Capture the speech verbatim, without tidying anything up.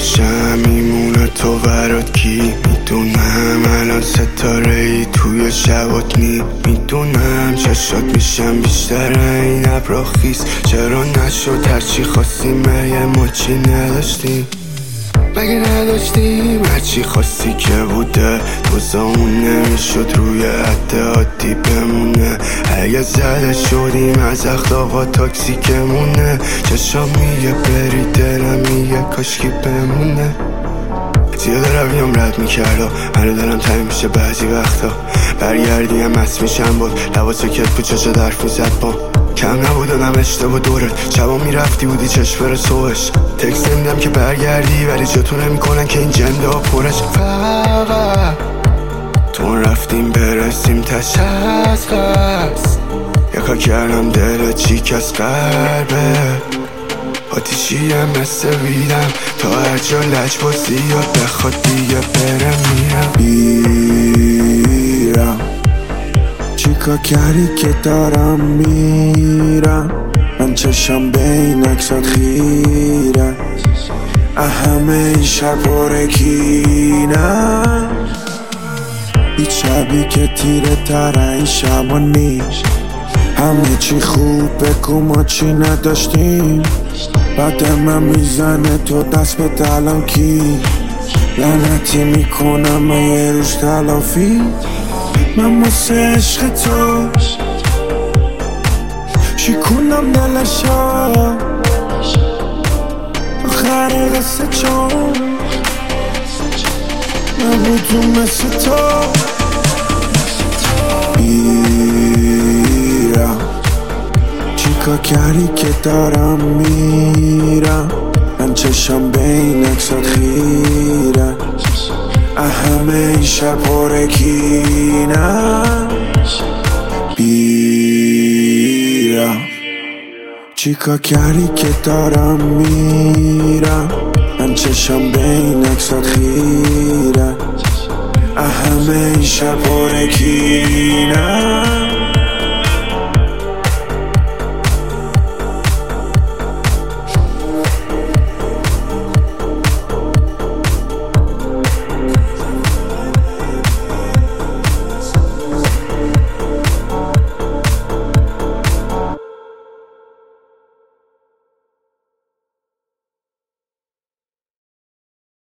میشم میمونه تو برات کی. میدونم الان ستاره ای توی شبات نی. میدونم چشات میشم بیشتر این ابرا خیس. چرا نشد هرچی خواستیم مگه ما چی نداشتیم؟ مگه نداشتیم هرچی خواستی که بوده؟ دوزامون نمیشد روی حد عادی بمونه. اگه زده شدیم از اخلاقا تاکسیکمونه. چشام میگه بری دلم میگه کاشکی بمونه. زیاده رویم رد میکرد و منو دلم تنگ میشه بعضی وقتا. برگردیم مست میشم بود لباسو کت پو چشا درف میزد با کم نبود آدم اشتباه دورت. شبا میرفتی بودی چشم بره صبحش. تکست نمیدم که برگردی ولی جاتو نمیکنن که این جنده ها پرش. فقط تو رفتیم برسیم تشخص. یکا کردم دل چیک از قلبه. آتیشی هم مثل ویدم تا هر جا لج بازی یاد بخواد دیگه برم میرم. بیرم چیکار کردی که دارم میرم؟ من چشم به این اکسات خیره. همه این شب پرکینم. هیچ شبی که تیره تر این شبا نیست. همه چی خوب بگو ما چی نداشتیم. بعد من میزنه تو دست به دلم کی. لعنتی میکنم من یه روز تلافی. من واسه عشق تو شیکونم دلشا. آخر قصه چون نبودون مثل تو. بیرم چیکار کردی که دارم میرم؟ من چشم به این اکسات خیره. همه این شب پرکینم. بیرم چیکار کردی که دارم میرم؟ من چشم به این اکسات خیره. همه این شب پرکینم.